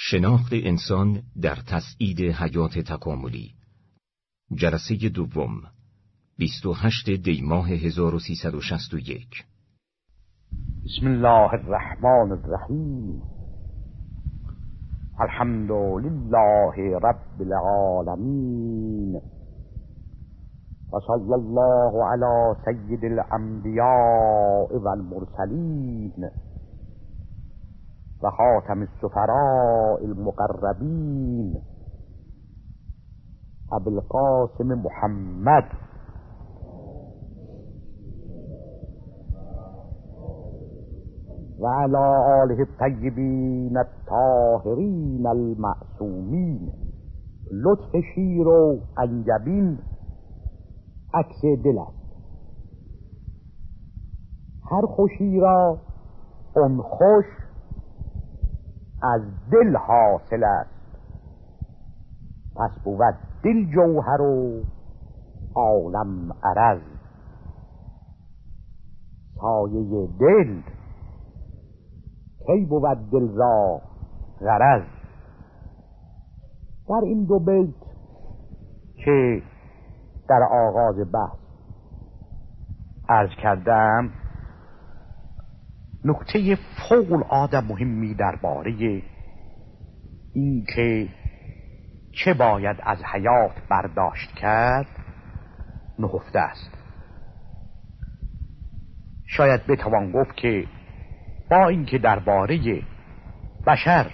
شناخت انسان در تسعید حیات تکاملی. جلسه دوم، 28 دی ماه 1361. بسم الله الرحمن الرحیم. الحمد لله رب العالمین و صلی الله علی سید الانبیاء و المرسلین و خاتم السفراء المقربین ابی القاسم محمد و علی آله الطیبین الطاهرین المعصومین. لطف شیر و انجبین عکس دل است. هر خوشی را اون خوش از دل حاصل است. پس بود دل جوهر و عالم عرض. سایه دل کی بود دل را غرض. در این دو بیت که در آغاز بحث عرض کردم، نکته فوق العاده مهمی درباره این که چه باید از حیات برداشت کرد نهفته است. شاید بتوان گفت که با اینکه درباره بشر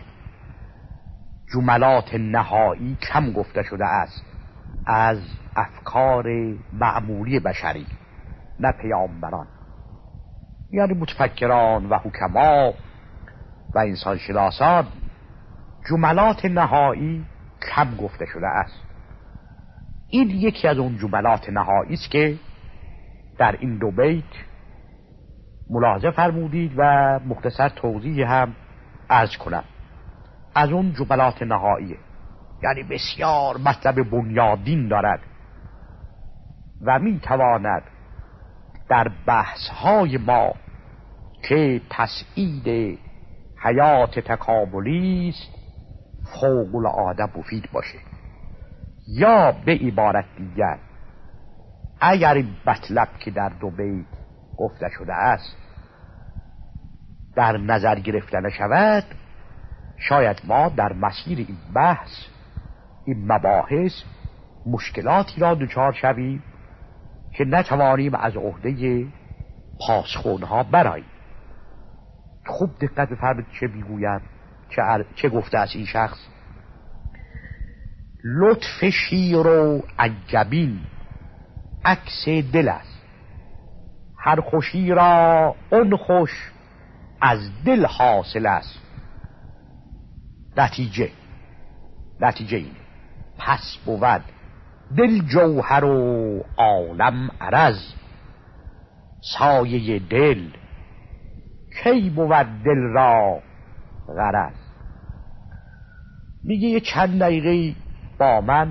جملات نهایی کم گفته شده است از افکار معمولی بشری، نه پیامبران، یعنی متفکران و حکما و انسان شناسان، جملات نهایی کم گفته شده است. این یکی از اون جملات نهایی است که در این دو بیت ملاحظه فرمودید و مختصر توضیح هم عرض کنم. از اون جملات نهاییه، یعنی بسیار مطلب بنیادین دارد و می تواند در بحث‌های ما که تسعید حیات تکاملی است فوق العاده مفید باشه. یا به عبارت دیگر، اگر این مطلب که در دو بیت گفته شده است در نظر گرفته نشود، شاید ما در مسیر این بحث، این مباحث، مشکلاتی را دچار شویم که نتوانیم از عهده پاسخونها برآییم. خوب دقت بفرمایید چه میگویم، چه گفته است این شخص. لطف شیر و انجبین عکس دل است. هر خوشی را اون خوش از دل حاصل است. نتیجه اینه. پس بود دل جوهر و عالم عرض. سایه دل کی بود دل را غرض. میگه یه چند دقیقه با من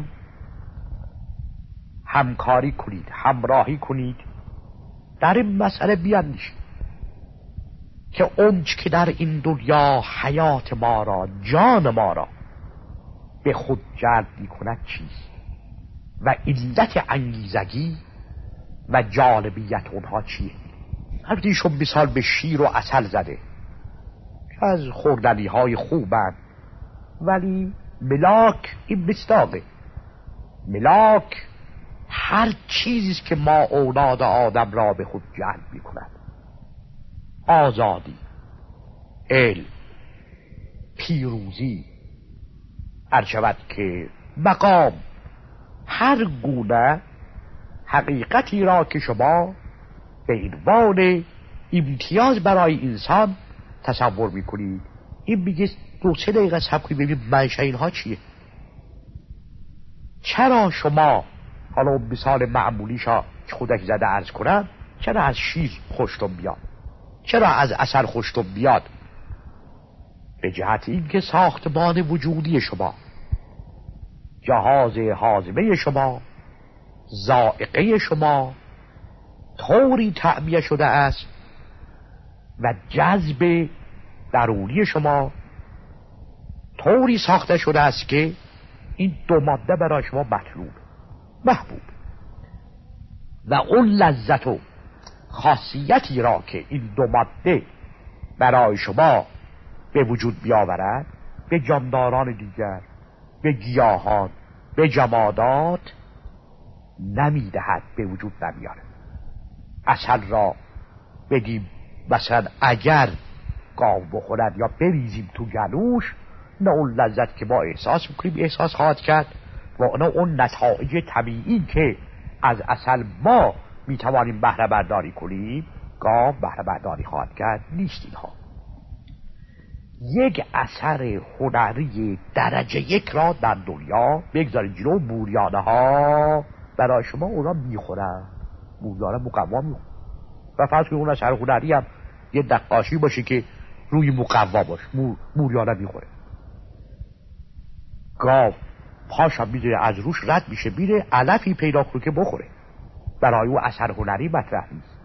همکاری کنید، همراهی کنید، در این مسئله بیاندیشید که اونچه که در این دنیا حیات ما را، جان ما را به خود جلب میکند چیست و علت انگیزگی و جالبیت اونها چیه. البته ایشون مثال به شیر و عسل زده که از خوردنی های خوبن، ولی ملاک این مصداقه. ملاک هر چیزی که ما اولاد آدم را به خود جلب میکند. آزادی، علم، پیروزی، ارشود که مقام، هر گونه حقیقتی را که شما به عنوان امتیاز برای انسان تصور میکنید، این میگه 2-3 دقیقه صبر کنید ببینید منشأ اینها چیه. چرا شما، حالا مثال معمولیشا که خودک زده عرض کنم، چرا از شیر خوشتون بیاد، چرا از عسل خوشتون بیاد؟ به جهت اینکه ساختمان وجودی شما، جهاز هاضمه شما، ذائقه شما طوری تعبیه شده است و جذب درونی شما طوری ساخته شده است که این دو ماده برای شما مطلوب محبوب و اون لذت و خاصیتی را که این دو ماده برای شما به وجود بیاورد به جانداران دیگر، به گیاهان، به جمادات نمیدهد، به وجود نمیاره. عسل را بگیم مثلا اگر گاو بخورد یا بریزیم تو گلوش، نه اون لذت که ما احساس میکنیم احساس خواهد کرد و نه اون نتایج طبیعی که از عسل ما میتوانیم بهره برداری کنیم گاو بهره برداری خواهد کرد نیست. اینها یک اثر هنری درجه یک را در دنیا بگذارید جلو. موریانه ها برای شما اونا میخورن، موریانه مقوا میخورن و فرض کنید اون اثر هنری هم یه نقاشی باشه که روی مقوا باشه، موریانه میخوره. گاو پاش هم میدونه از روش رد میشه میره علفی پیدا کنه که بخوره، برای او اثر هنری مطرح نیست.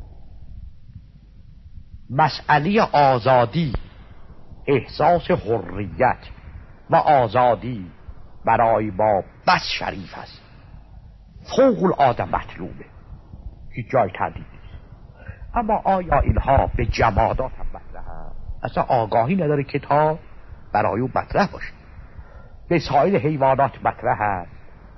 مسئله آزادی، احساس حریت و آزادی برای ما بس شریف است، فوق العاده مطلوبه، هیچ جای تردید نیست. اما آیا اینها به جمادات هم مطرح هست؟ اصلا آگاهی نداره که تا برای او مطرح باشه. به سایر حیوانات مطرح هست،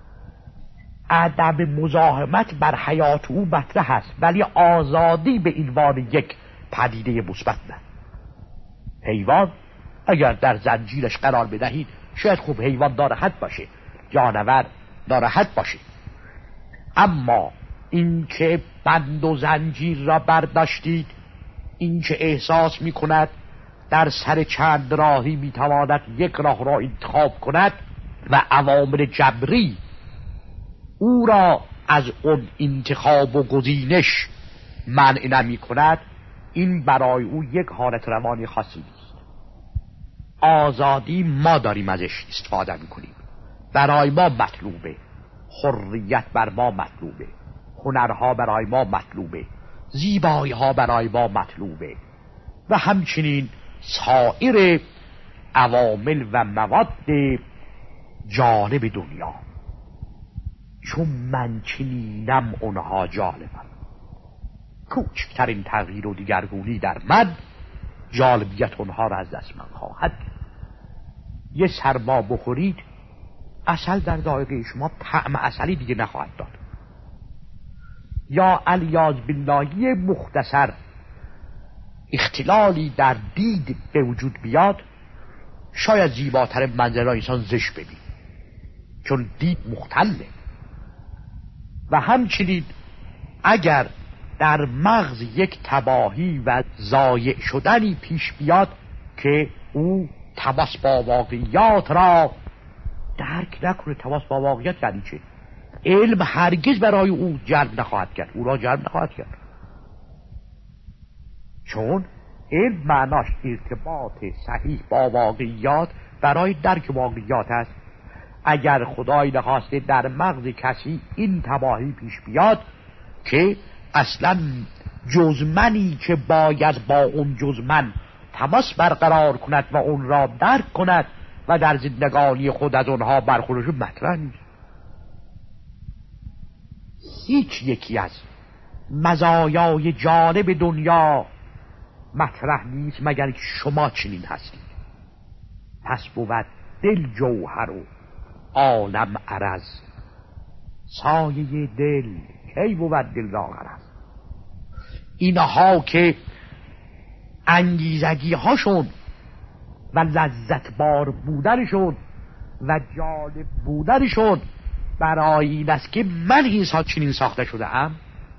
عدم مزاحمت بر حیات او مطرح هست، ولی آزادی به عنوان یک پدیده مثبت نه. حیوان اگر در زنجیرش قرار بدهید شاید خوب حیوان ناراحت باشه، جانور ناراحت باشه، اما این که بند و زنجیر را برداشتید، این که احساس می کند در سر چند راهی می تواند یک راه را انتخاب کند و عوامل جبری او را از اون انتخاب و گزینش منع نمی کند، این برای او یک حالت روانی خاصی نیست. آزادی ما داریم ازش استفاده می کنیم، برای ما مطلوبه، حریت بر ما مطلوبه، هنرها برای ما مطلوبه، زیبایی ها برای ما مطلوبه و همچنین سایر عوامل و مواد جالب دنیا، چون من چنینم اونها جالبم. کوچکترین تغییر و دیگرگونی در من جالبیت اونها را از دست من خواهد. یه سرما بخورید عسل در دایره شما طعم عسلی دیگه نخواهد داد. یا الیاذ بالله مختصر اختلالی در دید به وجود بیاد، شاید زیباتر منظر را انسان زشت ببین چون دید مختله. و همچنین اگر در مغز یک تباهی و ضایع شدنی پیش بیاد که او تماس با واقعیات را درک نکنه، تماس با واقعیت یعنی چه؟ علم هرگز برای او جلب نخواهد کرد، او را جلب نخواهد کرد، چون علم معناش ارتباط صحیح با واقعیات برای درک واقعیات است. اگر خدای نخواسته در مغز کسی این تباهی پیش بیاد که اصلا جزمنی که باید با اون جزمن تماس برقرار کند و اون را درک کند و در زندگانی خود از اونها برخوردش مطرح نیست. هیچ یکی از مزایای جالب دنیا مطرح نیست مگر که شما چنین هستید. پس بود دل جوهر و عالم عرض، سایه دل کی بود دل را غرض. اینها که انگیزگی هاشون و لذت بار بودنشون و جالب بودنشون برای این است که من انسان چنین ساخته شده ام.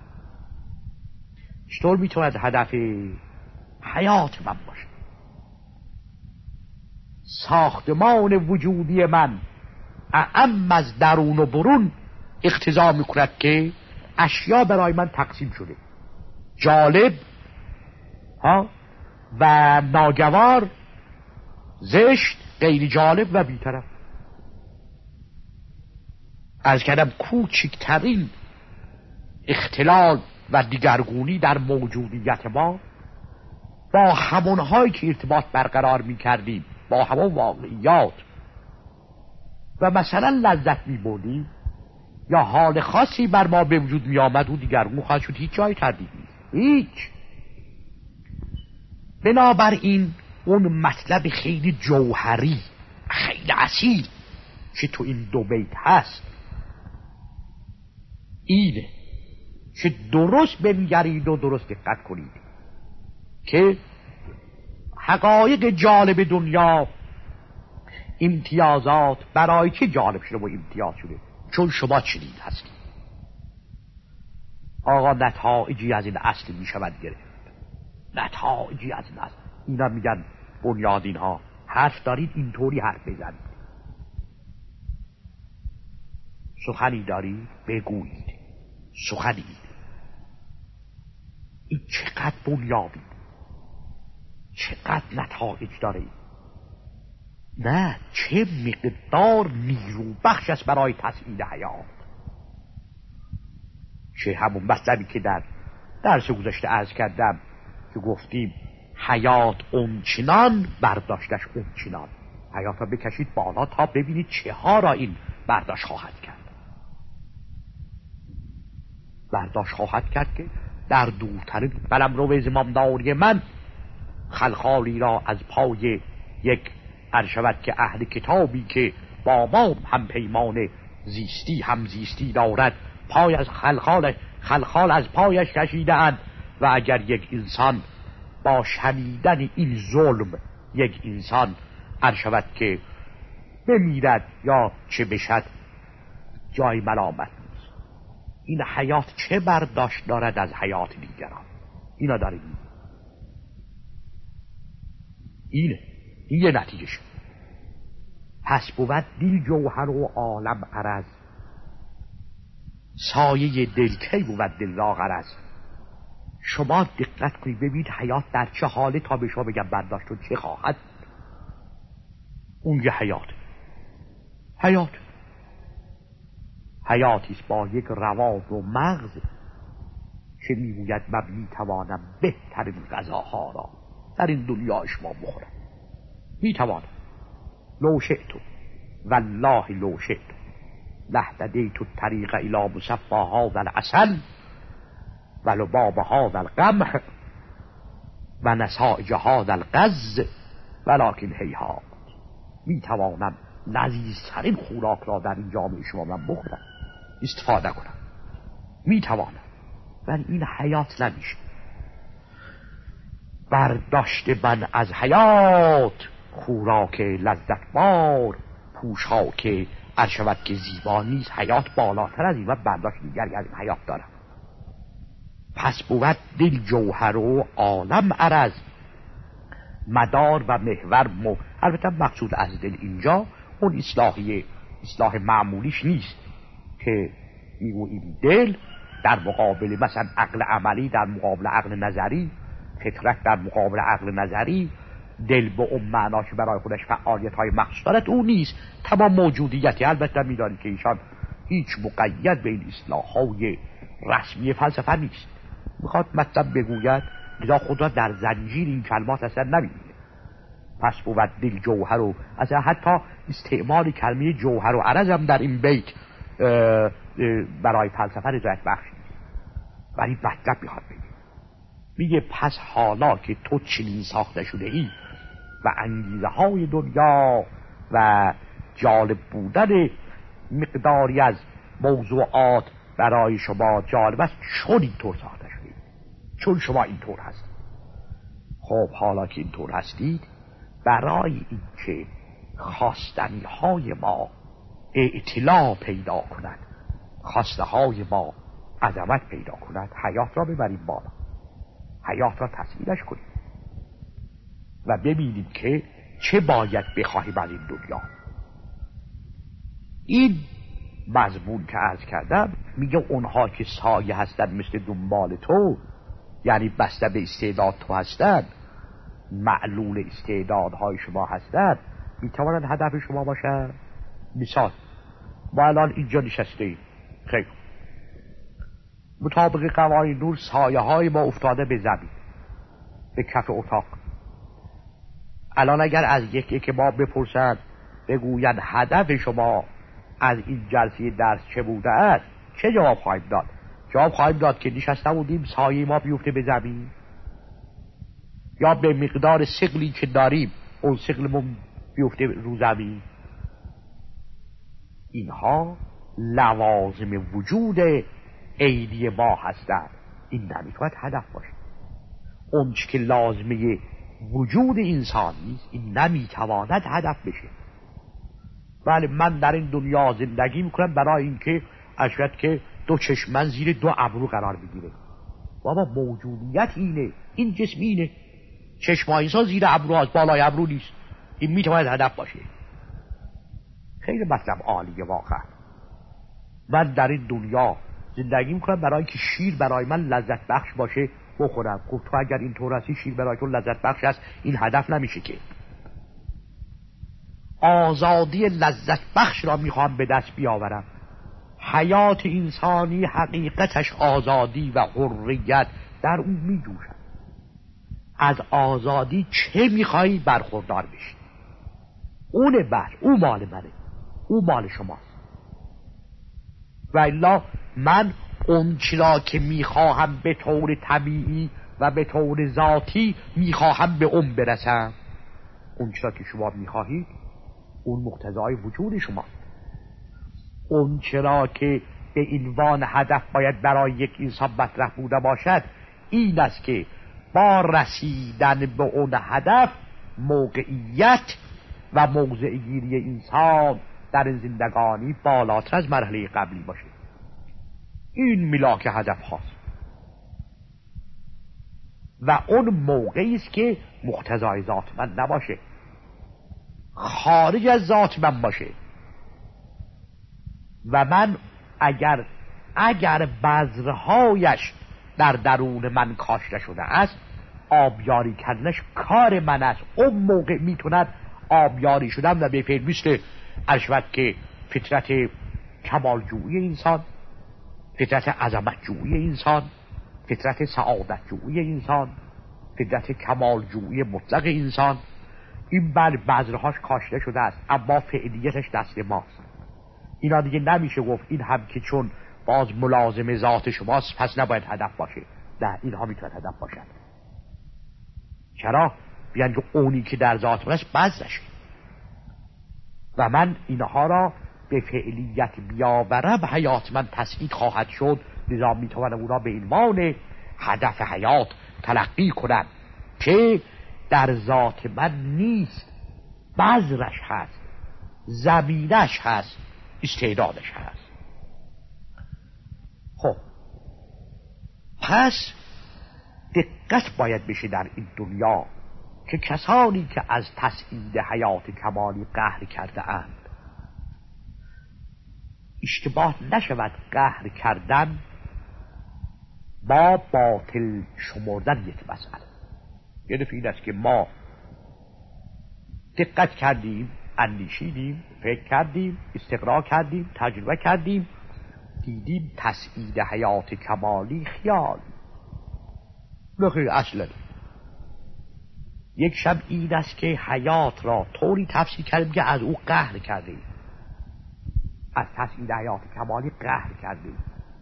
چطور میتواند هدف حیات من باشه؟ ساختمان وجودی من اعم از درون و برون اقتضا میکند که اشیا برای من تقسیم شده، جالب و ناگوار، زشت، غیر جالب و بی‌طرف. از کردم کوچکترین اختلال و دیگرگونی در موجودیت ما با همونهایی که ارتباط برقرار می‌کردیم با همه واقعیات و مثلا لذت می‌بردیم یا حال خاصی بر ما به وجود می‌آمد و دیگرگون خواهد شد، هیچ جای تردید نیست، هیچ. بنابراین اون مطلب خیلی جوهری خیلی اصیل که تو این دو بیت هست اینه که درست بنگرید و درست دقت کنید که حقایق جالب دنیا، امتیازات برای چه جالب شده و امتیاز شده؟ چون شما چنین هستید. آقا نتایجی از این اصل می شود گرفت، نتایجی از این اصل. اینا میگن بنیادین ها حرف دارید اینطوری حرف بزنید، سخنی دارید بگویید، سخنی. این چقدر بنیادی، چقدر نتایج داره. نه چه مقدار نیرو بخش است برای تسعید حیات. چه همون مطلبی که در درس گذشته عرض کردم که گفتیم حیات اونچنان برداشتش اونچنان. حیات را بکشید بالا تا ببینید چه ها را این برداشت خواهد کرد. برداشت خواهد کرد که در دورترین قلمرو زمامداری من خلخالی را از پای یک شود که اهل کتابی که با ما هم پیمان زیستی هم زیستی دارد پای از خلخال از پایش کشیده اند. و اگر یک انسان با شنیدن این ظلم یک انسان شود که بمیرد یا چه بشد جای ملامت نیست. این حیات چه برداشت دارد از حیات دیگران؟ اینا داره اینه، این یه نتیجه شد. پس بود دل جوهر و عالم عرض، سایه دلکی بود دل را غرض. شما دقت کنید ببینید حیات در چه حاله تا به شما بگم برداشت و چه خواهد. اون یه حیاتیست با یک روان و مغز که میگوید من میتوانم بهترین غذاها را در این دنیا شما بخورم، میتوانم. لو شئت والله لو شئت لهدیت الطریق الی مصفى هذا العسل ولباب هذا القمح و نسائج هذا الغز ولکن هیهات. میتوانم لذیذترین خوراک را در این جامعه شما من بخورم، استفاده کنم، میتوانم. ولی این حیات نمیشه. برداشت من از حیات خوراک لذت بار، پوشاک شود که زیبا نیست. حیات بالاتر از این و برداشت دیگری از این حیات دارم. پس بود دل جوهر و عالم عرض، مدار و محور البته مقصود از دل اینجا اون اصلاح معمولیش نیست که میگوییم دل در مقابل مثلا عقل عملی در مقابل عقل نظری، فطرت در مقابل عقل نظری. دل به اون معناش برای خودش فعالیت های مخصوص دارد، اون نیست. تمام موجودیتی البته میدانید که ایشان هیچ مقید به این اصلاح های رسمی فلسفه نیست. میخواد مطلب بگوید لذا خود را در زنجیر این کلمات اصلا نمیبینه. پس بود دل جوهر و اصلا حتی استعمال کلمه جوهر و عرض هم در این بیت برای فلسفه رضایت بخش نیست. ولی مطلب میخواد بگه، میگه پس حالا که تو چنین ساخته شده ای و انگیزه های دنیا و جالب بودن مقداری از موضوعات برای شما جالب است، چون اینطور ساخته شده اید، چون شما اینطور هستید. خب حالا که اینطور هستید، برای اینکه خواستنی های ما اطلاع پیدا کند، خواسته های ما عظمت پیدا کند، حیات را ببریم بالا، حیات را تسهیلش کنیم و ببینیم که چه باید بخواهیم از این دنیا. این مضمون که عرض کردم میگه اونها که سایه هستن مثل دنبال تو، یعنی بسته به استعداد تو هستن، معلول استعدادهای شما هستن، میتوانن هدف شما باشن. مثال ما الان اینجا نشسته ایم، خیلی مطابق قوانین نور سایه های ما افتاده به زمین، به کف اتاق. الان اگر از یکی که ما بپرسند بگویند هدف شما از این جلسه درس چه بوده است، چه جواب خواهیم داد؟ جواب خواهیم داد که نشسته بودیم سایه ما بیفته به زمین، یا به مقدار ثقلی که داریم اون ثقلمون بیفته رو زمین. اینها لوازم وجود عینی ما هستند. این نمیتواند هدف باشه. اون چی که لازمه وجود انسان نیست این نمیتواند هدف بشه. بله من در این دنیا زندگی میکنم برای اینکه اشد که دو چشمن زیر دو ابرو قرار بگیره. بابا موجودیت اینه، این جسم اینه، چشمای انسان زیر ابرو هست، بالای ابرو نیست. این میتواند هدف باشه. خیلی مطلب عالیه واقعا. من در این دنیا زندگی میکنم برای اینکه شیر برای من لذت بخش باشه بخورم. گفت تو اگر این طور هستی شیر برای تو لذت بخش است، این هدف نمیشه که. آزادی لذت بخش را میخوام به دست بیاورم. حیات انسانی حقیقتش آزادی و حریت در اون میجوشد. از آزادی چه میخوایی برخوردار بشی؟ اونه بر او مال منه، او مال شماست. و الا من اون چرا که میخواهم به طور طبیعی و به طور ذاتی میخواهم به اون برسم. اون چرا که شما میخواهید اون مقتضای وجود شماست. اون چرا که به عنوان هدف باید برای یک انسان مطرح بوده باشد این است که با رسیدن به اون هدف موقعیت و موضع گیری انسان در زندگانی بالاتر از مرحله قبلی باشه. این ملاک هدف هاست و اون موقعی است که مقتضای ذات من نباشه، خارج از ذات من باشه. و من اگر بذرهایش در درون من کاشته شده است، آبیاری کردنش کار من است. اون موقع میتوند آبیاری شدن و به فعل مثل اشوت که فطرت کمالجویی انسان، فطرت عظمتجویی انسان، فطرت سعادتجویی انسان، فطرت کمالجویی مطلق انسان، این بر بذرهاش کاشته شده است اما فعلیتش دست ماست. اینا دیگه نمیشه گفت این هم که چون باز ملازم ذات شماست پس نباید هدف باشه. نه، اینها میتونه هدف باشد. چرا؟ بیان که اونی که در ذات منش بذرشه و من اینها را به فعلیت بیاورم حیات من تسعید خواهد شد. لذا میتوانم اونا به عنوان هدف حیات تلقی کنم که در ذات من نیست، بذرش هست، زمینش هست، استعدادش هست. خب پس دقت باید بشه در این دنیا که کسانی که از تسعید حیات کمالی قهر کرده اند اشتباه نشود قهر کردن با باطل شمردن یک مسئله. یه دفعه این است که ما دقت کردیم، اندیشیدیم، فکر کردیم، استقرا کردیم، تجربه کردیم، دیدیم تسعید حیات کمالی خیال نخیر. اصلا یک شب این است که حیات را طوری تفسیر کردیم که از او قهر کردیم، از تسعید حیات کمالی قهر کردیم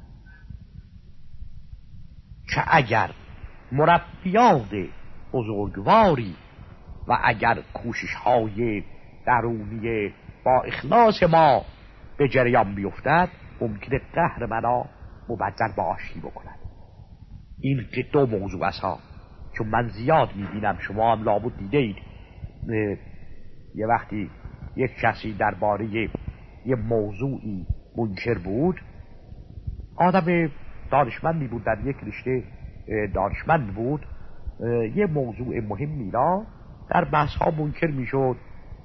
که اگر مربیان بزرگواری و اگر کوشش های درونی با اخلاص ما به جریان بیفتد ممکنه قهر منا مبدل با آشتی بکند. این دو موضوع است ها، چون من زیاد میبینم، شما هم لابد دیدید یه وقتی یک کسی درباره یه موضوعی منکر بود، آدم دانشمندی بود، در یک رشته دانشمند بود، یه موضوع مهمی را در بحث ها منکر میشد.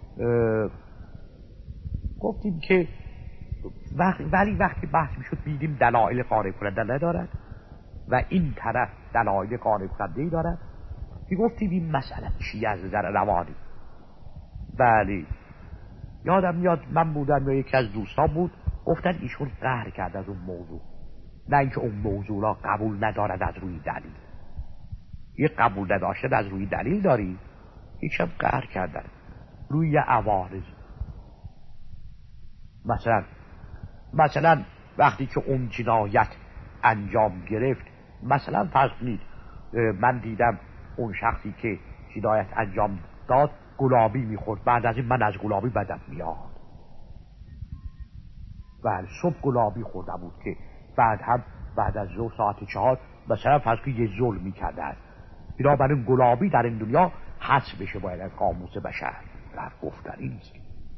گفتیم که ولی وقتی بحث میشد دیدیم دلایل قانع کننده ندارد و این طرف دلایل قانع کننده دارد. گفتیم این مسئله چیه از نظر روانی؟ بله یادم میاد من بودم یا یکی از دوستان بود، گفتن ایشون قهر کرد از اون موضوع، نه اینکه اون موضوع را قبول ندارد از روی دلیل. یه قبول نداشتن از روی دلیل داری، هیچم قهر کردن روی عوارض. مثلا وقتی که اون جنایت انجام گرفت، مثلا فرض کنید من دیدم اون شخصی که جنایت انجام داد گلابی میخورد، بعد از این من از گلابی بدم میاد. بله صبح گلابی خورده بود که بعد از ظهر ساعت 4 مثلا فرض کنید یه ظلمی کرده است. بنابراین گلابی در این دنیا حذف بشه باید از قاموس بشر. رفت گفتنی نیست.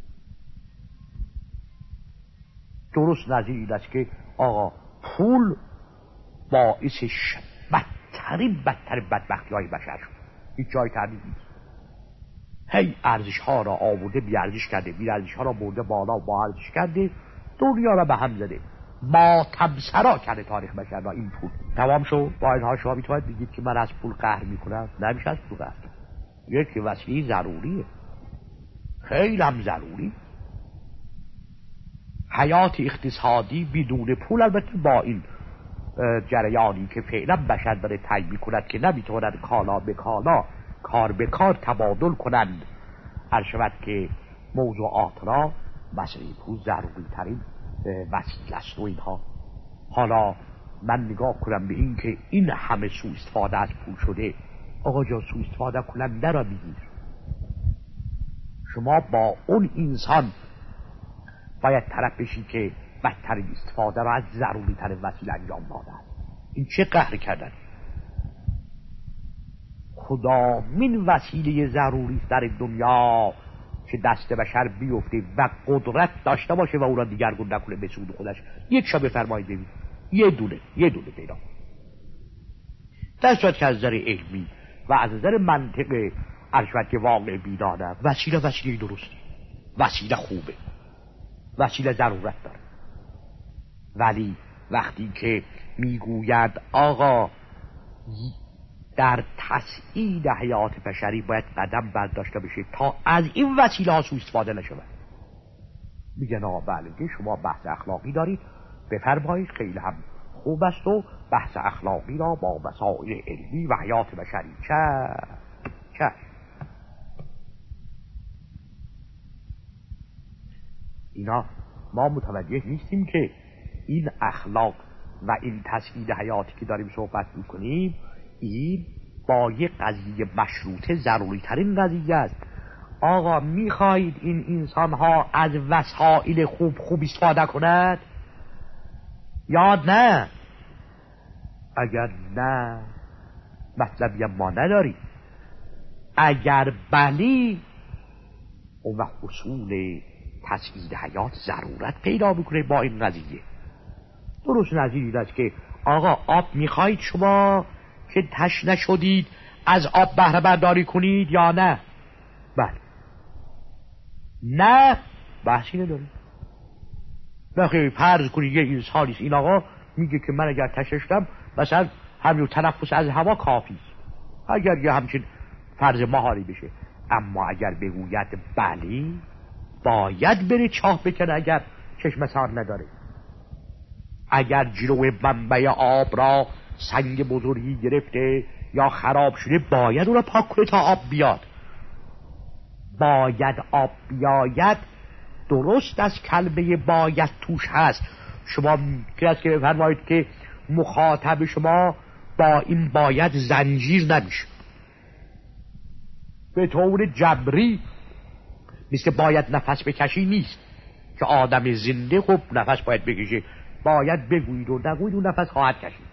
درست نظیر این است که آقا پول باعث بدترین بدبختی های بشر شد. هیچ جای تردید نیست. هی ارزش ها را آورده بی ارزش کرده، بی ارزش ها را برده بالا با ارزش کرده، دنیا را به هم زده، ماتم سرا کرده تاریخ بشر را. این پول تمام شد. با اینها شما میتونید بگید که من از پول قهر میکنم؟ نمیشه از پول قهر کرد. یک وسیله ضروریه، خیلی هم ضروری. حیات اقتصادی بدون پول، البته با این جریانی که فعلا بشر داره طی میکند که نمیتونند کالا به کالا، کار به کار تبادل کنند، هر شود که موضوعات را مسئله پول ضروری ترین وسیله است و اینها. حالا من نگاه کنم به این که این همه سوء استفاده از پول شده. آقا جا سوء استفاده کننده را بگیر. شما با اون انسان باید طرف بشی که بدترین استفاده را از ضروری ترین وسیله انجام داده. این چه قهر کردن؟ خدا من وسیله ضروری است در دنیا که دست بشر بیفته و قدرت داشته باشه و او را دیگرگون نکنه به سود خودش. یک شا بفرمایید ببین، یه دونه پیدا. در صورت که از نظر علمی و از نظر منطق ارشد که واقع بیدانه وسیله درستی، وسیله خوبه، وسیله ضرورت داره. ولی وقتی که میگوید آقا در تسعید حیات بشری باید قدم برداشته بشه تا از این وسیله ها سوء استفاده نشود، میگن آقا بله که شما بحث اخلاقی دارید، بفرمایید، خیلی هم خوب است و بحث اخلاقی را با مسائل علمی و حیات بشری چه اینا ما متوجه نیستیم که این اخلاق و این تسعید حیاتی که داریم صحبت میکنیم این با یک قضیه مشروطه ضروری ترین قضیه است. آقا میخواهید این انسان ها از وسایل خوب استفاده کند یا نه؟ اگر نه مطلبی ما نداری. اگر بلی اون وقت اصول تسعید حیات ضرورت پیدا میکنه با این قضیه. درست نظیر است که آقا آب میخواهید شما که تشنه شدید از آب بهره برداری کنید یا نه؟ بله. نه بحثی نداره. نخیر فرض کنید یه انسانیست این آقا میگه که من اگر تشنه شدم مثلا همین تنفس از هوا کافی است. اگر یه همچین فرض مهاری بشه، اما اگر بگوید بلی باید بره چاه بکنه اگر چشم سار نداره، اگر جلو منبع آب را سنگ بزرگی گرفته یا خراب شده باید اون را پاک کنه تا آب بیاد. باید آب بیاید درست از کلمه باید توش هست. شما ممکن است که بفرمایید که مخاطب شما با این باید زنجیر نمیشه به طور جبری، مثل باید نفس بکشی نیست که آدم زنده خب نفس باید بکشه، باید بگویید و نگویید و نفس خواهد کشید.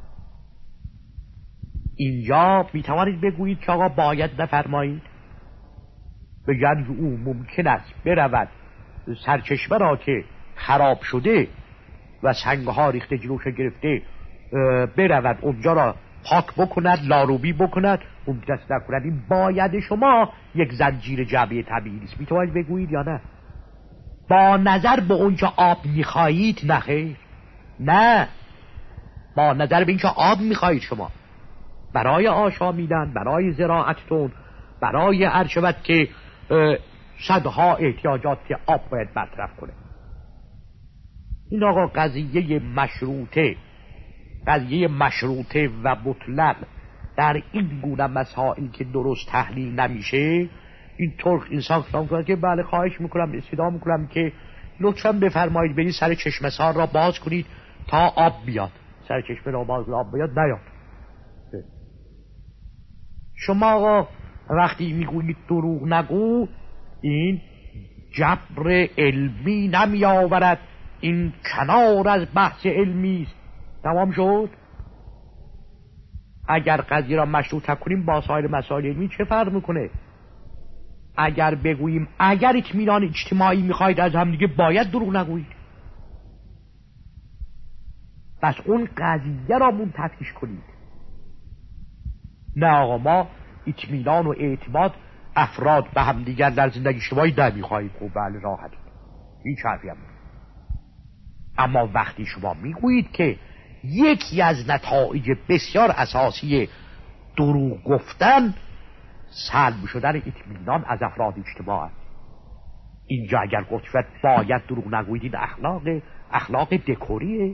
اینجا میتوانید بگویید که آقا باید نفرمایید، بگن او ممکن است برود سرچشمه را که خراب شده و سنگها ریخته جلوش گرفته برود اونجا را پاک بکند، لاروبی بکند، ممکن است نکند. این باید شما یک زنجیر جمعی طبیعی نیست. میتوانید بگویید یا نه؟ با نظر به اونجا آب میخواهید نخیر، نه، با نظر به اینکه آب میخواهید شما برای آشامیدن، برای زراعتتون، برای عرشبت که صدها احتیاجات آب باید برطرف کنه. این آقا قضیه مشروطه و مطلق در این گونه مسائل که درست تحلیل نمیشه این طور انسان خیال کنه که بله خواهش میکنم استدعا میکنم که لطفا بفرمایید برید سر چشمه سار را باز کنید تا آب بیاد. سر چشمه را باز آب بیاد نیاد. شما آقا وقتی میگویید دروغ نگو این جبر علمی نمی آورد، این کنار از بحث علمی است. تمام شد. اگر قضیه را مشروط کنیم با سایر مسائل علمی چه فرق میکنه؟ اگر بگوییم اگر اطمینان اجتماعی میخواید از هم دیگه باید دروغ نگویید، پس اون قضیه را منتفیش کنید. نه آقا ما اطمینان و اعتماد افراد به هم دیگر در زندگی اجتماعی نمیخواهید. خب بله راحت، هیچ حرفی هم. اما وقتی شما میگویید که یکی از نتایج بسیار اساسی دروغ گفتن سلب شدن اطمینان از افراد اجتماع است، اینجا اگر گفت باید دروغ نگویید این اخلاق دکوریه.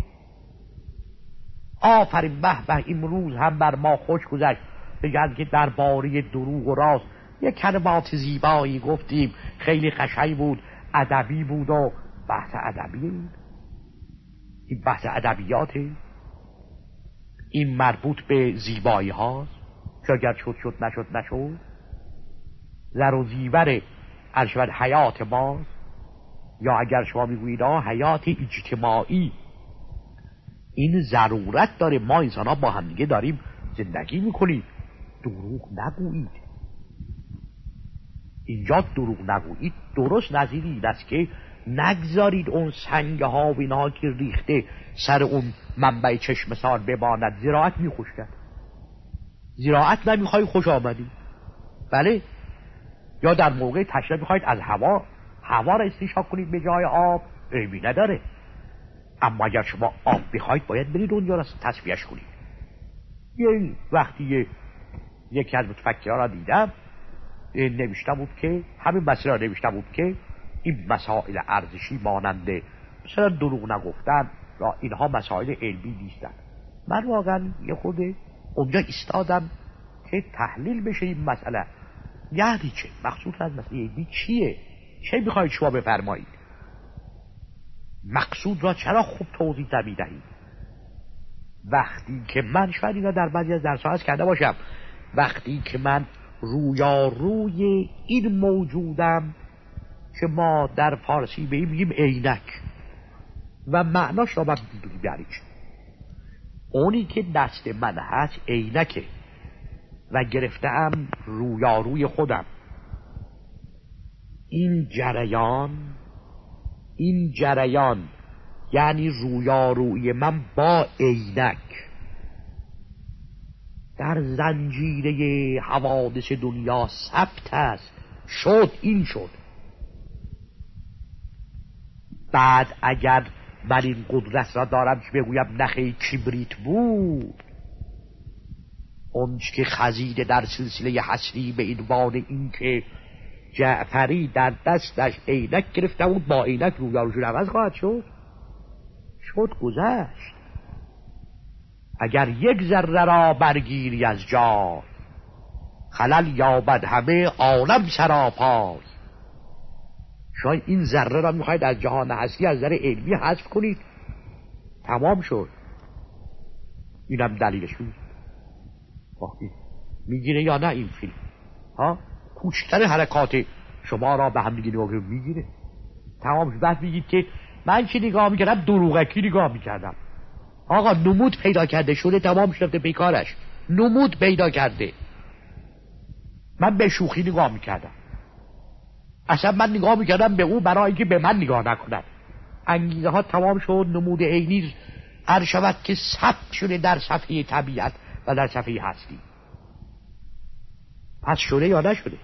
آفرین به به امروز هم بر ما خوش گذشت بگن که درباره دروغ و راست یک کلمات زیبایی گفتیم، خیلی قشنگ بود، ادبی بود و بحث ادبیه. این بحث ادبیاته، این مربوط به زیبایی هاست که اگر شد نشد زر و زیور ارشد حیات ماست، یا اگر شما میگویید حیات اجتماعی. این ضرورت داره، ما انسان ها با هم دیگه داریم زندگی میکنیم. دروغ نگویید. اینجا دروغ نگویید درست نظیر این است که نگذارید اون سنگ ها و اینها که ریخته سر اون منبع چشم سار بماند. زراعت میخوشد، زراعت نمیخوای خوش آمدی، بله، یا در موقع تشنه میخواید از هوا را استنشاق کنید به جای آب، عیبی نداره. اما اگر شما آب بخواید باید برید اونجا را تصفیهش کنید. یه وقتی یکی از متفکران را دیدم نوشته بود که همین مسئله را نوشته بود که این مسائل ارزشی ماننده مثلا دروغ نگفتن را اینها مسائل علمی نیستند. من واقعا یه خود اونجا ایستادم که تحلیل بشه این مسئله. یعنی چه؟ مقصود از مسئله علمی چیه؟ چه میخواید شما بفرمایید؟ مقصود را چرا خوب توضیح نمیدهید؟ وقتی که من شاید اینا در بعضی از درس‌ها هست کرده باشم، وقتی که من روی این موجودم که ما در فارسی به این میگیم عینک و معناش را من میدونیم یعنی چه. اونی که دست من هست عینکه و گرفتم روی خودم. این جریان یعنی روی من با عینک در زنجیره حوادث دنیا ثبت است. این شد. بعد اگر من این قدرت را دارم که بگویم نخی کبریت بود، اونچه که خزیده در سلسله حسری به عنوان این که جعفری در دستش عینک گرفته بود، با عینک رویاروشون عوض خواهد شد گذشت. اگر یک ذره را برگیری از جای، خلل یابد همه عالم سراپای. شاید این ذره را میخواید از جهان هستی از نظر علمی حذف کنید، تمام شد. اینم دلیلش میگیره یا نه این فیلم کوچکتر حرکات شما را به هم دیگه میگیره، تمام شد. بعد میگید که من که نگاه میکردم دروغکی نگاه میکردم. آقا نمود پیدا کرده شده، تمام شده بیکارش. نمود پیدا کرده. من به شوخی نگاه میکردم، اصلا من نگاه میکردم به او برای اینکه به من نگاه نکند. انگیزه ها تمام شد. نمود عینی هر شود که ثبت شده در صفحه طبیعت و در صفحه هستی. پس شده یا نشده؟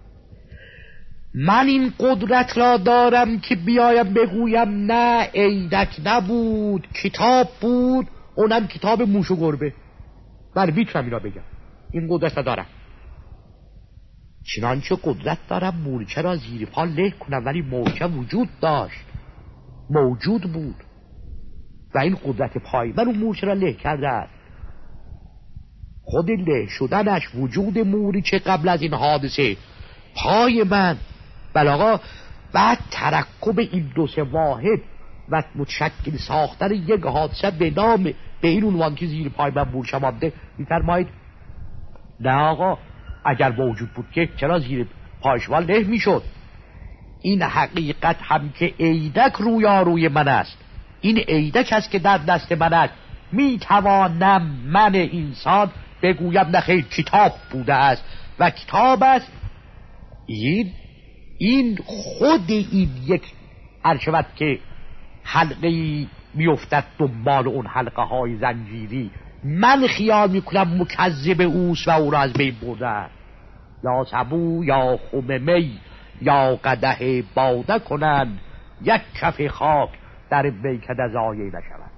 من این قدرت را دارم که بیایم بگویم نه عینک نبود، کتاب بود، اونم کتاب موش و گربه. من میتونم اینا بگم، این قدرت را دارم. چنانچه قدرت دارم مورچه را زیر پا له کنم، ولی مورچه وجود داشت، موجود بود و این قدرت پای من اون مورچه را له کرده است. خود له شدنش، وجود موری که قبل از این حادثه پای من بلاغا، بعد ترکب این دو سه واحد و متشکل ساختن یک حادثه به نام به این عنوان که زیر پای من مور شمانده، میفرمایید نه آقا اگر موجود بود که چرا زیر پای شما له میشد؟ این حقیقت هم که عیدک رویاروی من است، این عیدک است که در دست من است. میتوانم من انسان بگویم نخیر کتاب بوده است و کتاب است. این خود این یک عرشبت که حلقه میافتد دنبال اون حلقه های زنجیری، من خیال میکنم مکذب اوست و او را از بین برده، یا سبو یا خممی یا قدح باده کنند، یک کف خاک در میکده ضایع نشود.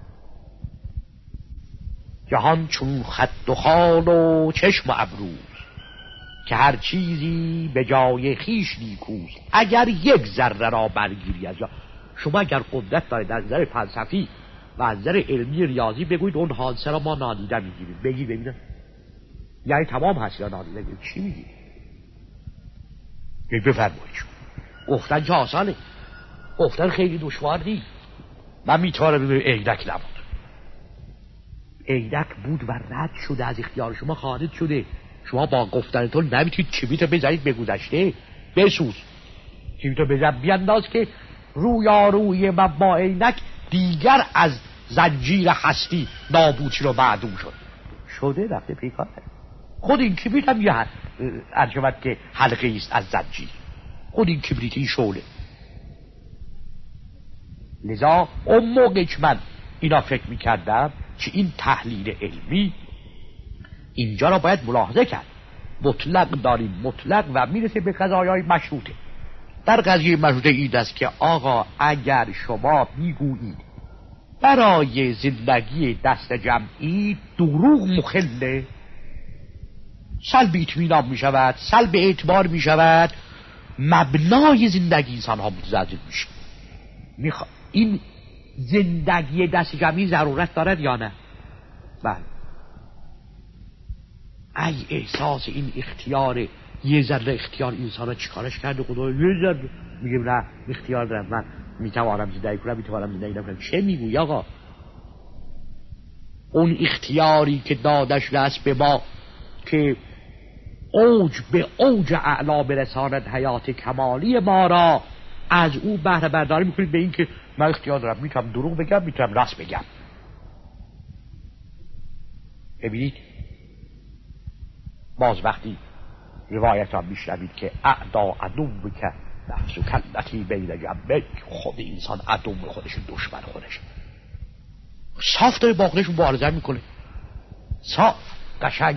جهان چون خط و خال و چشم و ابروست، که هر چیزی به جای خیش نیکوست. اگر یک ذره را برگیری از جا، شما اگر قدرت دارید از نظر فلسفی و از نظر علمی ریاضی بگویید اون حادثه را ما نادیده میگیریم، بگی ببینم یعنی تمام هست یا نادیده میگیریم، چی میگی؟ بفرمایید. گفتن که آسانه، گفتن خیلی دشوار نیست. من میتوانم بگم عیدک نبود، عیدک بود و رد شده، از اختیار شما خارج شده. شما با گفتنتون نمیتونید کبریتو بزنید به گذشته، بسوز کبریتو بزن بیانداز که رویاروی من با عینک دیگر از زنجیر هستی نابود شد و معدوم شده رفته پیکار. خود این کبریت هم یه عرشبت که حلقه است از زنجیر، خود این کبریتی شعله. لذا اون موقع که من اینا فکر میکردم که این تحلیل علمی اینجا را باید ملاحظه کرد. مطلق داریم، مطلق و میرسه به قضایای مشروطه. در قضیه مشروطه این است که آقا اگر شما میگویید برای زندگی دست جمعی دروغ مخله، سلب اطمینان میشود، سلب اعتبار میشود، مبنای زندگی انسان ها متزلزل میشه. این زندگی دست جمعی ضرورت دارد یا نه؟ بله. ای احساس این اختیار، یه ذره اختیار انسان ها چیکارش کرده خدا؟ یه ذره میگم نه اختیار دارم، من میتوانم زندگی کنم، میتوانم زندگی نکنم. چه میگوی آقا؟ اون اختیاری که دادش دست به ما که اوج به اوج اعلا برساند حیات کمالی ما را، از او بهره برداری میکنید به این که من اختیار دارم، میتونم دروغ بگم، میتونم راست بگم. ببینید باز وقتی روایت ها میشنوید که اعدا عدو که نفس و کلتی بین جنبه، خود انسان عدو خودش، دشمن خودش، صاف داره با خودش مبارزه میکنه، صاف قشنگ.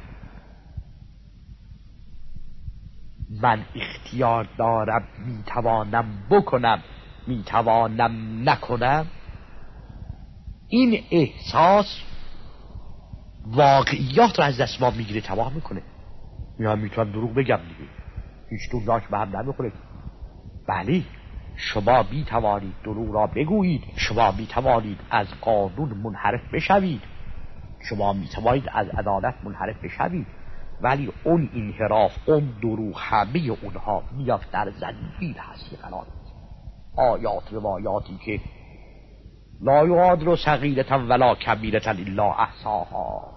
من اختیار دارم، میتوانم بکنم، میتوانم نکنم. این احساس واقعیات رو از دست ما میگیره، تمام میکنه. میتونم دروغ بگم دیگه، هیچ دروغ به هم نمیخوره. بله شما میتوانید دروغ را بگویید، شما میتوانید از قانون منحرف بشوید، شما میتوانید از عدالت منحرف بشوید، ولی اون انحراف، اون دروغ، همه اونها میاد در زنجیر هستی قرار میگیره. آیات روایاتی که لا یغادر صغیرة ولا کبیرة الا احصاها،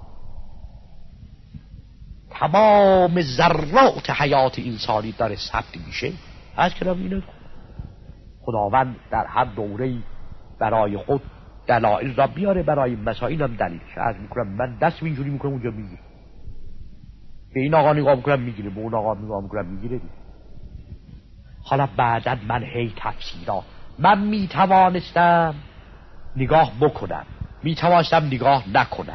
تمام ذرات حیات انسانی داره ثبت میشه. از کنم اینو خداوند در هر دوره‌ای برای خود دلایل را بیاره، برای مسائل هم دلیلش. از میکنم من دست اینجوری میکنم اونجا میگیره، به این آقا نگاه میکنم میگیره، به اون آقا نگاه میکنم میگیره. حالا بعداً من هی تفسیرا، من میتوانستم نگاه بکنم، میتوانستم نگاه نکنم.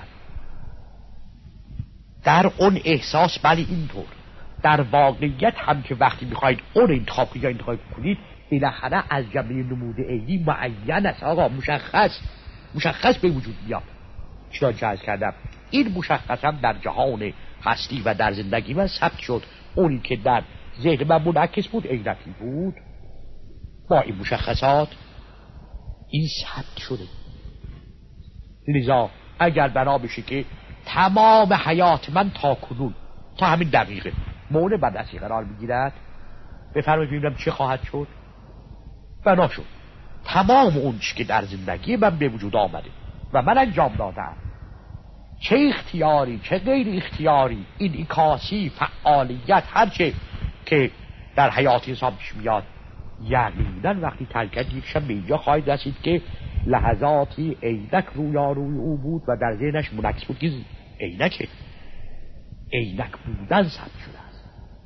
در اون احساس بلی اینطور، در واقعیت هم که وقتی میخواید اون انتخاب کنید یا انتخاب کنید، بالاخره از جمله نمود عینی معین است آقا، مشخص به وجود میاد. چرا جهاز کردم این مشخص هم در جهان هستی و در زندگی من ثبت شد. اونی که در ذهن من منعکس بود عینتی بود، با این مشخصات این ثبت شده. لذا اگر بنا بشه که تمام حیات من تا کنون، تا همین دقیقه مورد بررسی قرار میگیرد. بفرمایید ببینم چه خواهد شد. بنا شد تمام اون چی که در زندگی من به وجود آمده و من انجام دادم، چه اختیاری چه غیر اختیاری، این انعکاسی فعالیت هرچه که در حیات انسان پیش میاد، یقینا وقتی ترکت یکشم به اینجا خواهید رسید که لحظاتی عینک رویاروی او بود و در ذهنش منعکس بود که عینک بودن ثبت شده است.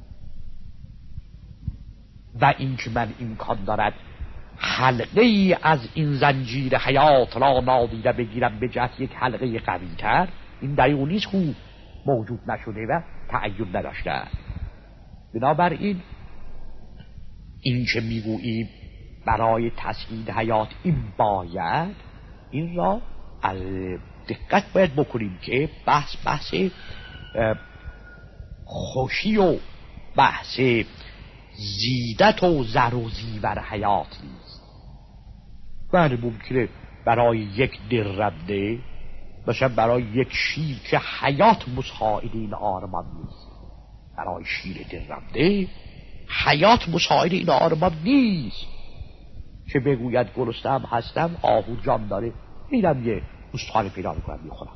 و این که من امکان دارد حلقه ای از این زنجیر حیات را نادیده بگیرم به جهت یک حلقه قوی تر، این در اون نیست خوب موجود نشده و تعین نداشته. بنابراین این که میگوییم برای تسعید حیات این باید، این را از دقت باید بکنیم که بحث خوشی و بحث زیدت و زر و زیور حیات نیست. بله ممکنه برای یک درنده، مثلا برای یک شیر که حیات مساعد این آرمان نیست، برای شیر درنده حیات مساعد این آرمان نیست که بگوید گرسنه‌ام هستم، آهو جان داره، میرم یه استخوان پیدا میکنم میخورم.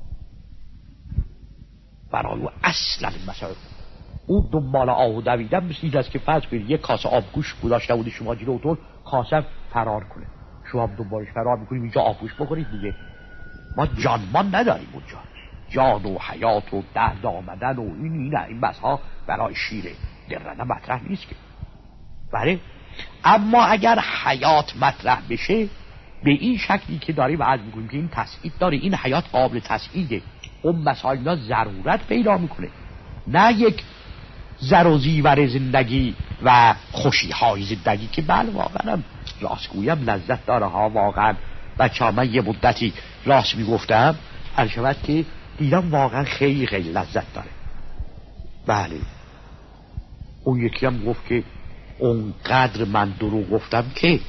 برای او اصلا مثلا اون دنبال آهو دویدن مثل این است که فرض کنید یک کاسه آبگوش گذاشته بودی شما جلوتون، کاسه فرار کنه، شما دنبالش فرار میکنید، اینجا آبگوش بخورید دیگه. ما جانمان نداریم اونجا، جان و حیات و درد آمدن و این بس ها برای شیر درنده مطرح نیست که. بله، اما اگر حیات مطرح بشه به این شکلی که داریم عرض میکنیم که این تسعید داره، این حیات قابل تسعیده، اون مسائل ضرورت پیدا میکنه، نه یک زر و زیور زندگی و خوشی های زندگی که بله واقعا راستگویم لذت داره ها. واقعا بچه ها من یه مدتی راست میگفتم، الشود که دیدم واقعا خیلی خیلی لذت داره. بله اون یکی هم گفت که اونقدر من دروغ گفتم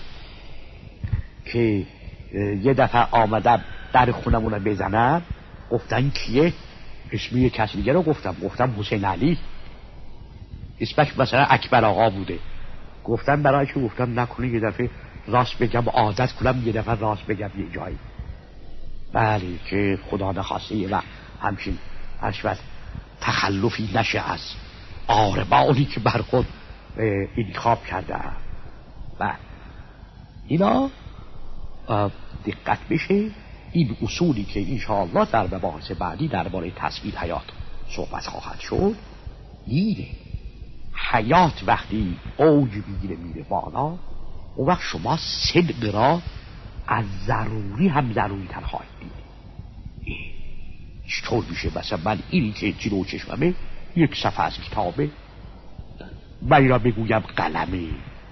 که یه دفعه آمدم در خونمون بزنم، گفتن کیه؟ اسمی یه کسی دیگه رو گفتم حسین علی، اسمش مثلا اکبر آقا بوده. گفتم برای چه؟ گفتم نکنه یه دفعه راست بگم، عادت کنم یه دفعه راست بگم یه جایی. بله که خدا نخواسته و همچین اشوت تخلفی نشه از آرمانی که بر خود انتخاب کرده. بله اینا دقت بشه، این اصولی که انشاءالله در مباحث بعدی درباره تسعید حیات صحبت خواهد شد. میره حیات وقتی اوج میگیره میره بالا، اون وقت شما صدق را از ضروری هم ضروری تر خواهید دید. چطور میشه؟ مثلا من اینی که جلو چشممه یک صفحه از کتابه، من را بگویم قلمه.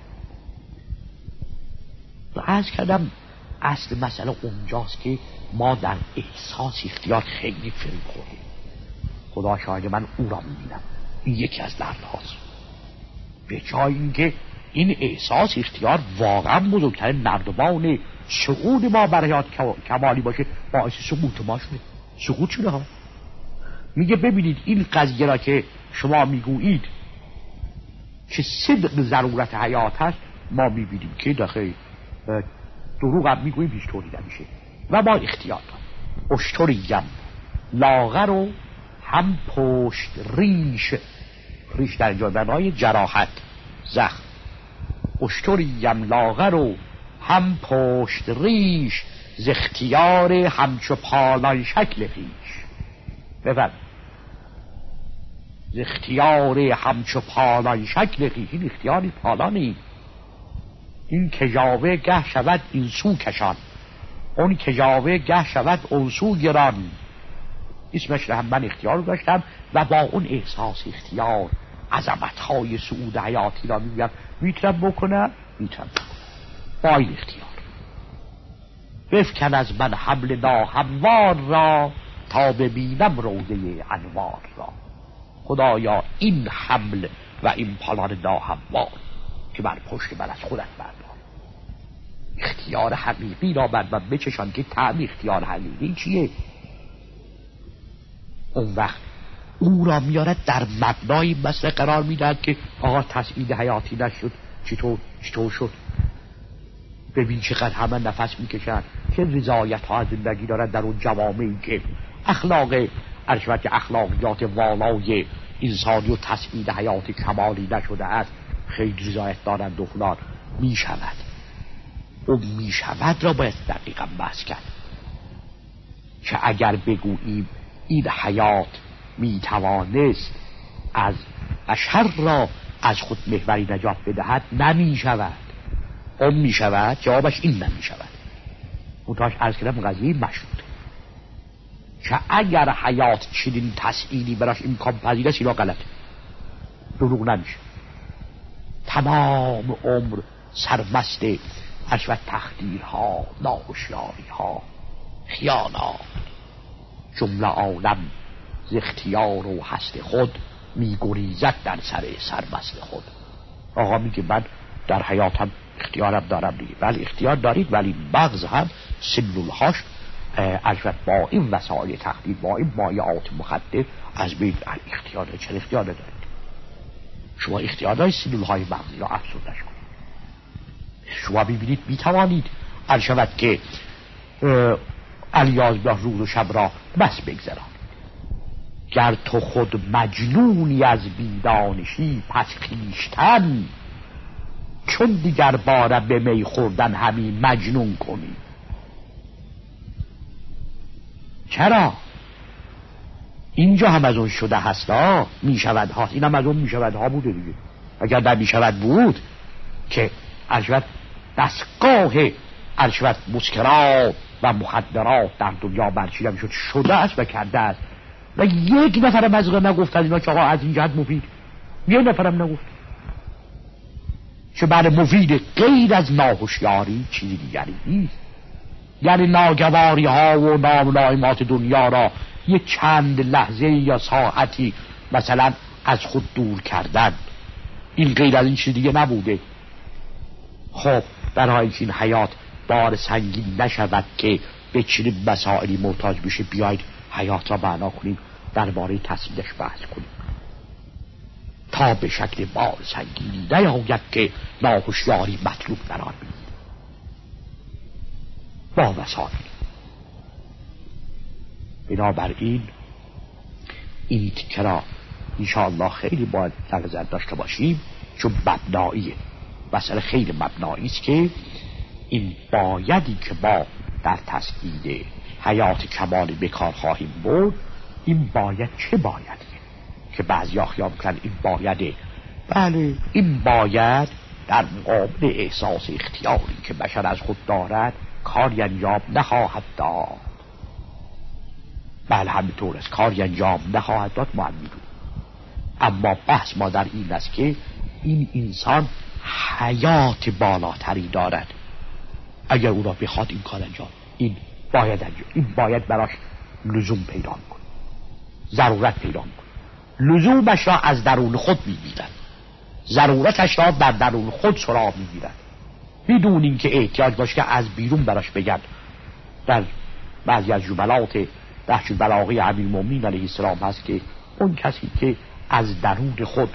عرض کردم اصل مسئله اونجاست که ما در احساس اختیار خیلی فریب خوردیم. خدا شاهد من او را میبینم، این یکی از دردهاست. به جای اینکه این احساس اختیار واقعا بزرگترین نردبان سعود ما برای حیات کمالی باشه، باعث سقوط ما شده. سقوط شده ها. میگه ببینید این قضیه را که شما میگویید که صدق ضرورت حیات هست، ما میبینیم که داخل دروغ هم میگوییم هیچ طوری نمیشه و ما اختیار داریم. اشتریم لاغر و هم پشت ریش در اینجا بنای جراحت زخم. اشتریم لاغر و هم پشت ریش ز اختیار همچو پالان شکل خویش. بفرم ز اختیار همچو پالان شکل خویش. این اختیاری پالانی، این کجاوه گه شود این سو کشان، اون کجاوه گه شود اون سو گران. اسمش هم من اختیار رو داشتم و با اون احساس اختیار عظمت‌های سعود حیاتی را میگم میتونم بکنم با این اختیار. بفکن از من حمل ناهموار را تا ببینم روضه انوار را. خدایا این حمل و این پالان ناهموار که بر پشت من از خودت بردار، اختیار حقیقی را بر من بچشان که طعم اختیار حقیقی چیه؟ اون وقت او را میارد در مبنای مسئله قرار میدهد که آقا تسعید حیاتی نشد، چطور شد؟ ببین چقدر همه نفس میکشن، چه رضایت ها از زندگی دارن در اون جوامعی که اخلاقیات والای انسانی و تسعید حیاتی کمالی نشده است، خیلی رضایت دارند و فلان. میشود اون میشود را باید دقیقا بحث کرد که اگر بگوییم این حیات میتوانست از بشر را از خود محوری نجات بدهد، نمیشود. اون میشود، جوابش این نمیشود. منتهاش عرض کردم قضیه مشروطه که اگر حیات چنین تسعیدی براش امکان پذیر است، اینا غلطه، دروغ نمیشه. تمام عمر سرمست عشوت تخدیرها، ناهوشیاریها، خیانات، جمله عالم ز اختیار و هست خود میگریزد در سر سرمست خود. آقا میگه من در حیاتم اختیارم دارم دیگه. بله اختیار دارید، ولی مغز هم سلولهاش عشوت با این وسایل تخدیر، با این مایعات مخدر از بین اختیار دارید. چرا اختیار ندارید؟ شما اختیار دارید سلولهای مغزی را افسردش کنید. شما ببینید میتوانید عشوت که الیاز به روز و شب را بس بگذرانید. گر تو خود مجنونی از بیدانشی، پس خویشتن چون دیگر باره به می خوردن همین مجنون کنی. چرا؟ اینجا هم از اون شده هستا، میشود ها، این هم از اون میشود ها بوده دیگه. اگر در میشود بود که عجبت دستگاه عجبت مسکرات و مخدرات در دنیا برچیده میشد، شده است و کرده است و یک نفرم از نگفت از اینا که آقا از این جهت مفید، یک نفرم نگفت که برای مفید غیر از ناهوشیاری چیزی دیگری نیست. یعنی ناگواری ها و ناملایمات دنیا را یک چند لحظه یا ساعتی مثلا از خود دور کردن، این غیر از این چیز دیگه نبوده. خب در حالی که این حیات بار سنگین نشود که به چنین مسائلی محتاج بشه، بیایید حیات را معنا کنیم، درباره تصمیمش بحث کنیم تا به شکل بار سنگینی نیاید که ناهوشیاری مطلوب قرار بگیرد با وسایل. بنابراین این تیکه را انشاءالله خیلی باید در نظر داشته باشیم، چون مبناییه، مسئله خیلی مبنایی است که این بایدی که ما در تسعید حیات کمال بکار خواهیم برد، این باید چه بایدیه که بعضی خیال میکنن این بایده. بله این باید در مقابل احساس اختیاری که بشر از خود دارد کاری انجام نخواهد داد. بله همینطور است، کاری انجام نخواهد داد، ما هم میدونیم. اما بحث ما در این است که این انسان حیات بالاتری دارد، اگر او را بخواد این کار انجام، این باید انجام، این باید براش لزوم پیدا کنه، ضرورت پیدا کنه. لزومش را از درون خود می‌بیند، ضرورتش را در درون خود سراغ می‌گیرد، بدون اینکه احتیاج باشه که از بیرون براش بگن. در بعضی از جملات نهج البلاغه امیرالمومنین علیه السلام هست که اون کسی که از درون خود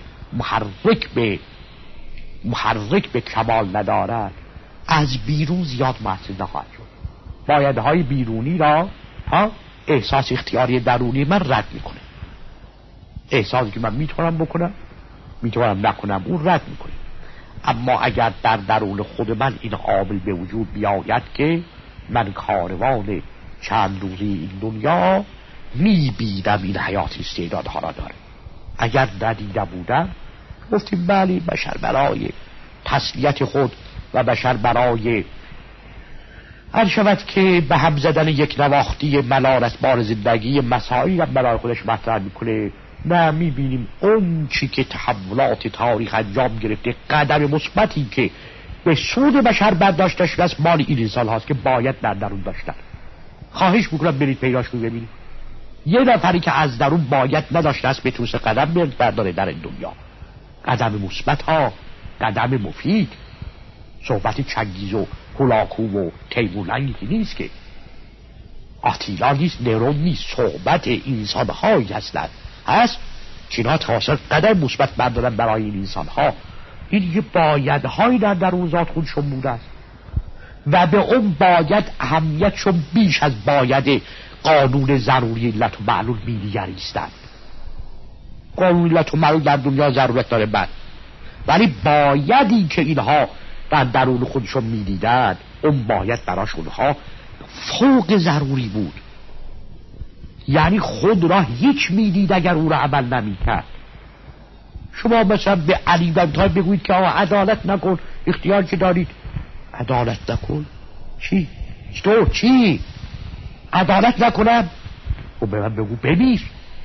محرک به کمال ندارد، از بیرون زیاد محصول نخواهد شد. بایدهای بیرونی را احساس اختیاری درونی من رد میکنه. احساسی که من میتونم بکنم، میتونم نکنم، اون رد میکنه. اما اگر در درون خود من این قابل به وجود بیاید که من کاروان چند روزی این دنیا میبینم این حیات استعدادها را داره، اگر ندیده بودم گفتیم بله بشر برای تسلیت خود و بشر برای هر شود که به هم زدن یک نواختی ملالت بار زندگی مسائلی هم برای خودش مطرح میکنه. نه، میبینیم اون چی که تحولات تاریخ انجام گرفته، قدم مثبتی که به سود بشر برداشته شده است، مال این انسان هاست که باید در درون داشتن. خواهش میکنم برید پیداش کنید ببینید. یه نفری که از درون باید نداشته است بتونست قدم برداره در این دنیا، قدم مثبت ها، قدم مفید، صحبت چنگیز و هلاکو و تیمورلنگی نیست که. آتیلا نیست، نرون نیست، صحبت انسان هایی هست که اینا تاثیر قدر مثبت بردارن برای این انسان ها. این یه بایدهایی در اون ذات خودشون بوده است و به اون باید اهمیتشون بیش از باید قانون ضروری علت و معلول می‌نگریستند. قانون علت و معلول در دنیا ضرورت داره ولی بایدی که اینها در درون خودشون می‌دیدند اون باید براشونها فوق ضروری بود. یعنی خود را هیچ میدید اگر او را عمل نمی‌کرد. شما مثلا به علی بنتای بگویید که عدالت نکن، اختیار که دارید عدالت نکن. چی؟ چطور؟ چی؟ عدالت نکنم؟ و به من بگو بمیر،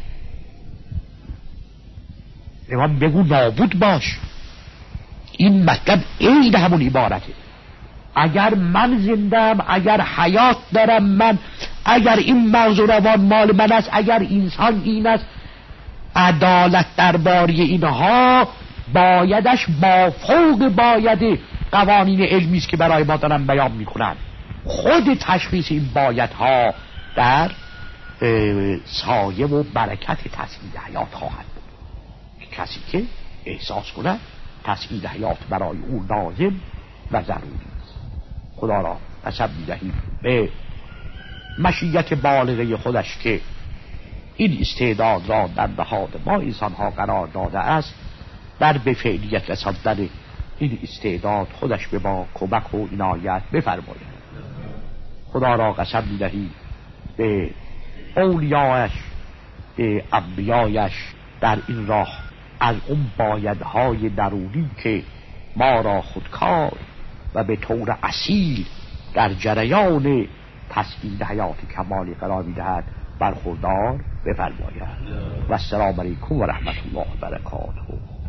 به من بگو نابود باش. این مطلب این همون عبارته. اگر من زندم، اگر حیات دارم من، اگر این مغز و روان مال من است، اگر انسان این است، عدالت درباره اینها بایدش با فوق باید قوانین علمی است که برای ما دارن بیان میکنن. خود تشخیص این بایدها در سایه و برکت تسعید حیات خواهد بود. کسی که احساس کنه تسعید حیات برای او لازم و ضروری است. خدا را قسم می‌دهیم به مشیت بالغه خودش که این استعداد را در نهاد ما انسان‌ها قرار داده است، بر به فعلیت رساندن این استعداد خودش به ما کمک و عنایت بفرماید. خدا را قسم می‌دهیم به اولیاءش، به انبیایش در این راه از اون بایدهای درونی که ما را خودکار و به طور اصیل در جریان تسعید حیات کمالی قرار می‌دهد برخوردار بفرماید. و السلام علیکم و رحمت الله و برکاته.